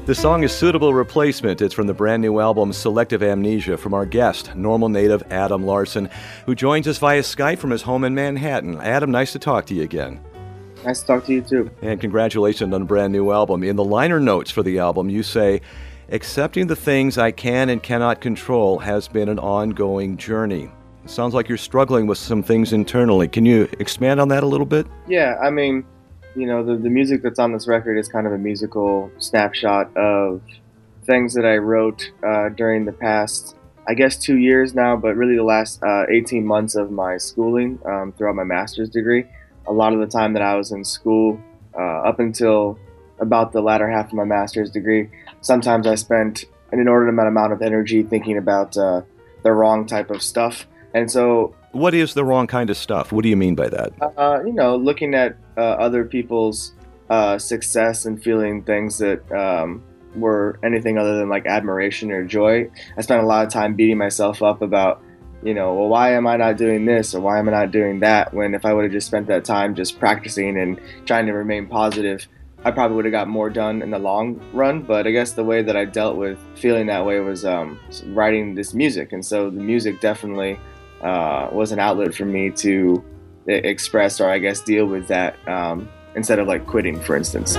The song is Suitable Replacement. It's from the brand new album Selective Amnesia from our guest, Normal native Adam Larson, who joins us via Skype from his home in Manhattan. Adam, nice to talk to you again. Nice to talk to you too. And congratulations on a brand new album. In the liner notes for the album, you say, accepting the things I can and cannot control has been an ongoing journey. It sounds like you're struggling with some things internally. Can you expand on that a little bit? Yeah, I mean, you know, the music that's on this record is kind of a musical snapshot of things that I wrote during the past, I guess, 2 years now, but really the last 18 months of my schooling throughout my master's degree. A lot of the time that I was in school up until about the latter half of my master's degree, sometimes I spent an inordinate amount of energy thinking about the wrong type of stuff. And so, what is the wrong kind of stuff? What do you mean by that? You know, looking at other people's success and feeling things that were anything other than like admiration or joy. I spent a lot of time beating myself up about, you know, well, why am I not doing this or why am I not doing that? When if I would have just spent that time just practicing and trying to remain positive, I probably would have got more done in the long run. But I guess the way that I dealt with feeling that way was writing this music. And so the music definitely was an outlet for me to express, or I guess deal with that instead of like quitting, for instance.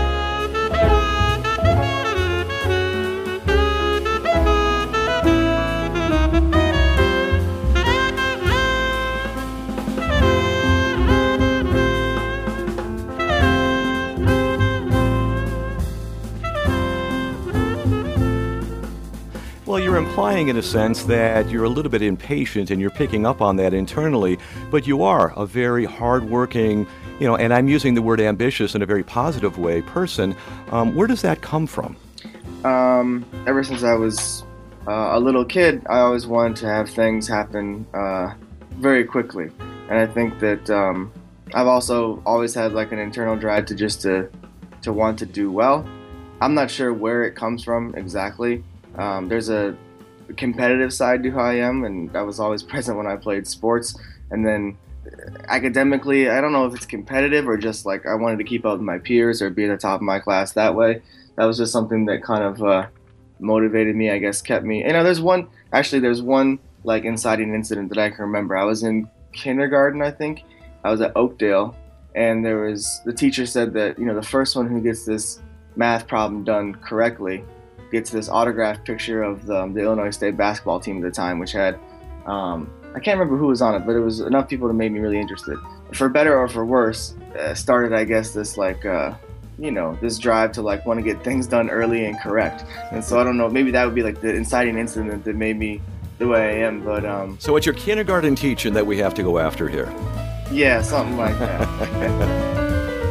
Well, you're implying in a sense that you're a little bit impatient and you're picking up on that internally, but you are a very hardworking, you know, and I'm using the word ambitious in a very positive way, person. Where does that come from? Ever since I was a little kid, I always wanted to have things happen very quickly. And I think that I've also always had like an internal drive to just to want to do well. I'm not sure where it comes from exactly. There's a competitive side to who I am, and that was always present when I played sports. And then academically, I don't know if it's competitive or just like I wanted to keep up with my peers or be at the top of my class that way. That was just something that kind of motivated me, I guess, kept me. You know, there's one like inciting incident that I can remember. I was in kindergarten, I think. I was at Oakdale, and the teacher said that, you know, the first one who gets this math problem done correctly gets this autographed picture of the Illinois State basketball team at the time, which had, I can't remember who was on it, but it was enough people to make me really interested. For better or for worse, started, I guess, this like, you know, this drive to like want to get things done early and correct. And so I don't know, maybe that would be like the inciting incident that made me the way I am, but... So it's your kindergarten teacher that we have to go after here. Yeah, something like that.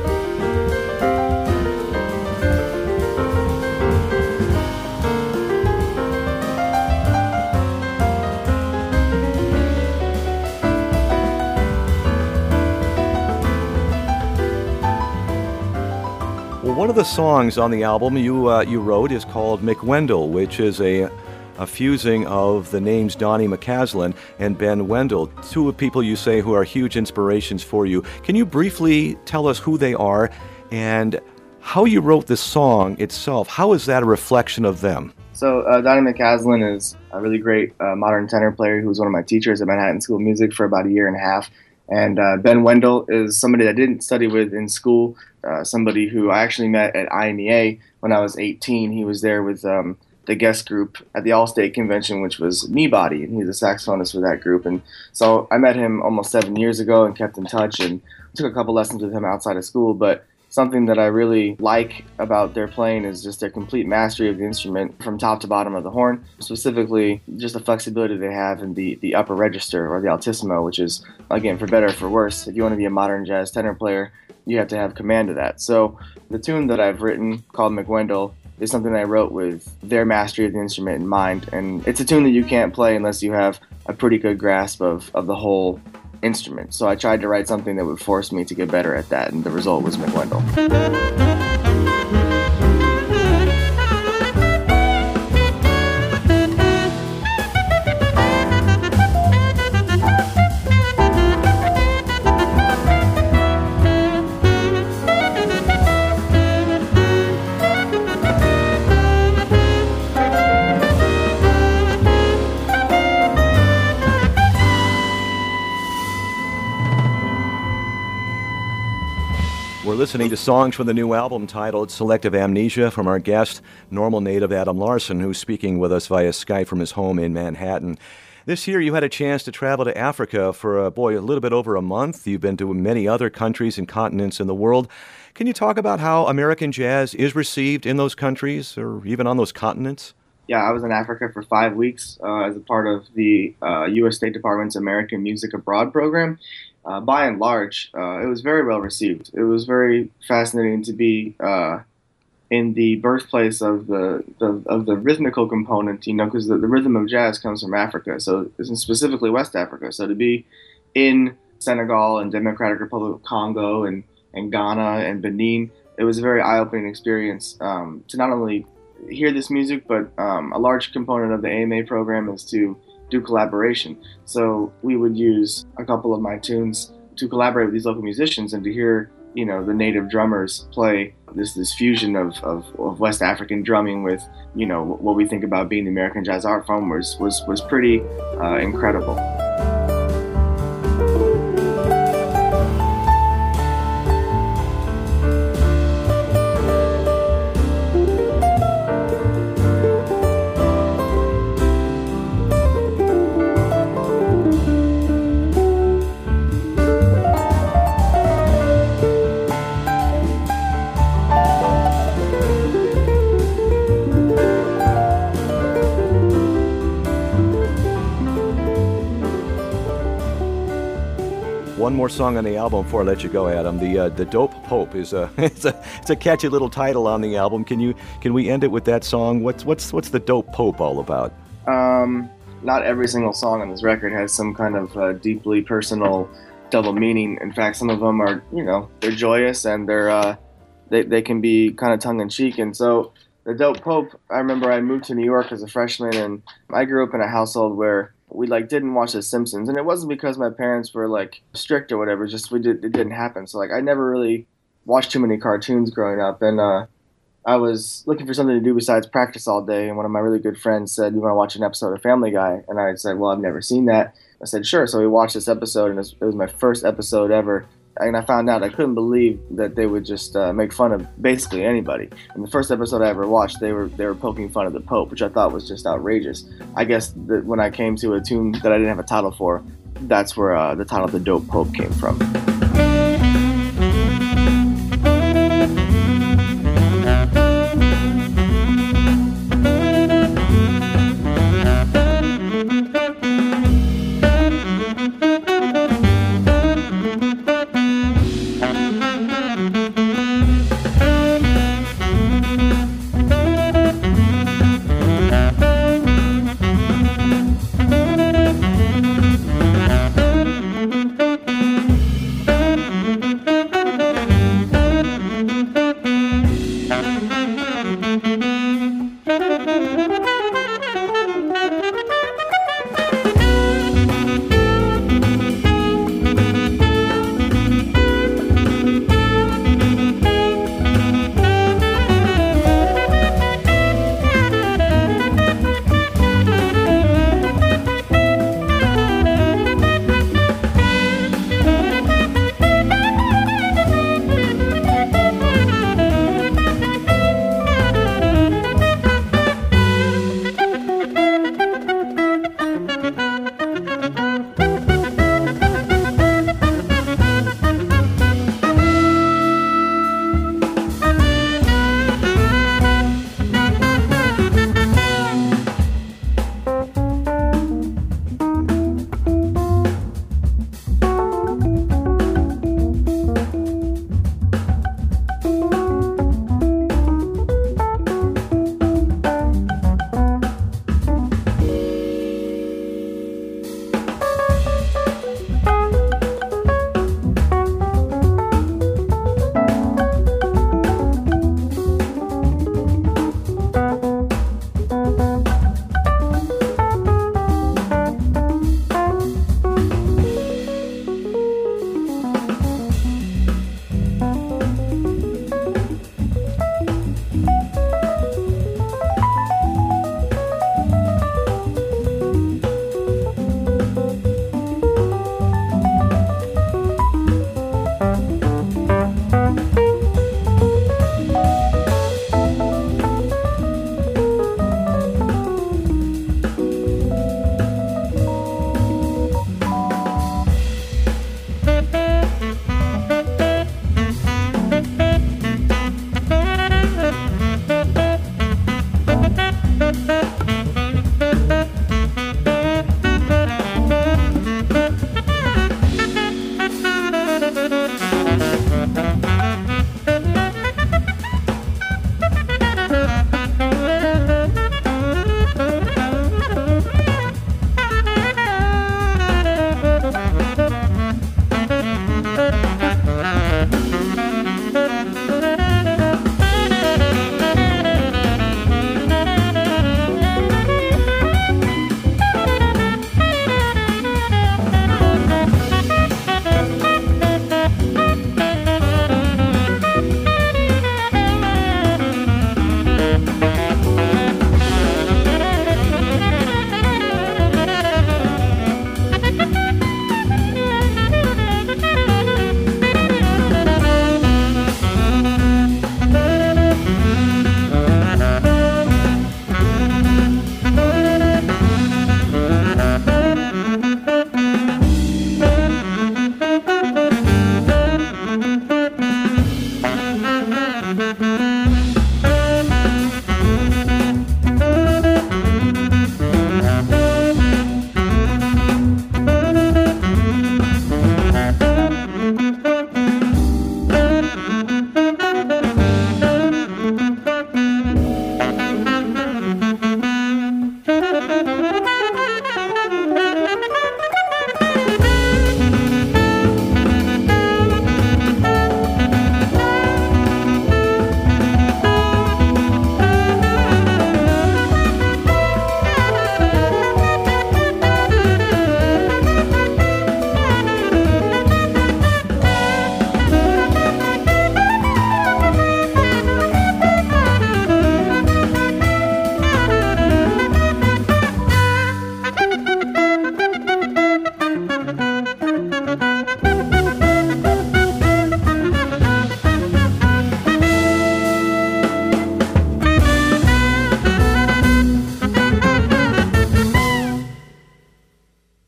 One of the songs on the album you wrote is called McWendell, which is a fusing of the names Donnie McCaslin and Ben Wendell, two people you say who are huge inspirations for you. Can you briefly tell us who they are and how you wrote the song itself? How is that a reflection of them? So Donnie McCaslin is a really great modern tenor player who was one of my teachers at Manhattan School of Music for about a year and a half. And Ben Wendell is somebody that I didn't study with in school, somebody who I actually met at IMEA when I was 18. He was there with the guest group at the All-State Convention, which was Kneebody, and he's a saxophonist for that group. And so I met him almost 7 years ago and kept in touch and took a couple lessons with him outside of school. But something that I really like about their playing is just their complete mastery of the instrument from top to bottom of the horn, specifically just the flexibility they have in the upper register, or the altissimo, which is, again, for better or for worse, if you want to be a modern jazz tenor player, you have to have command of that. So the tune that I've written, called McWendell, is something I wrote with their mastery of the instrument in mind, and it's a tune that you can't play unless you have a pretty good grasp of the whole instrument. So I tried to write something that would force me to get better at that, and the result was McWendell. listening to songs from the new album titled Selective Amnesia from our guest, Normal native Adam Larson, who's speaking with us via Skype from his home in Manhattan. This year you had a chance to travel to Africa for, a little bit over a month. You've been to many other countries and continents in the world. Can you talk about how American jazz is received in those countries or even on those continents? Yeah, I was in Africa for 5 weeks as a part of the U.S. State Department's American Music Abroad program. By and large, it was very well received. It was very fascinating to be in the birthplace of the rhythmical component, because the rhythm of jazz comes from Africa, so specifically West Africa. So to be in Senegal and Democratic Republic of Congo and Ghana and Benin, it was a very eye-opening experience to not only hear this music, but a large component of the AMA program is to do collaboration. So we would use a couple of my tunes to collaborate with these local musicians and to hear, the native drummers play this fusion of West African drumming with, what we think about being the American jazz art form was pretty incredible. One more song on the album before I let you go, Adam. The Dope Pope is it's a catchy little title on the album. Can we end it with that song? What's the Dope Pope all about? Not every single song on this record has some kind of deeply personal double meaning. In fact, some of them are, they're joyous and they can be kind of tongue in cheek. And so the Dope Pope, I remember I moved to New York as a freshman, and I grew up in a household where we didn't watch The Simpsons, and it wasn't because my parents were strict or whatever. Just it didn't happen. So I never really watched too many cartoons growing up, and I was looking for something to do besides practice all day. And one of my really good friends said, "You want to watch an episode of Family Guy?" And I said, "Well, I've never seen that." I said, "Sure." So we watched this episode, and it was my first episode ever. And I found out I couldn't believe that they would just make fun of basically anybody. In the first episode I ever watched, they were poking fun of the Pope, which I thought was just outrageous. I guess that when I came to a tune that I didn't have a title for, that's where the title of The Dope Pope came from.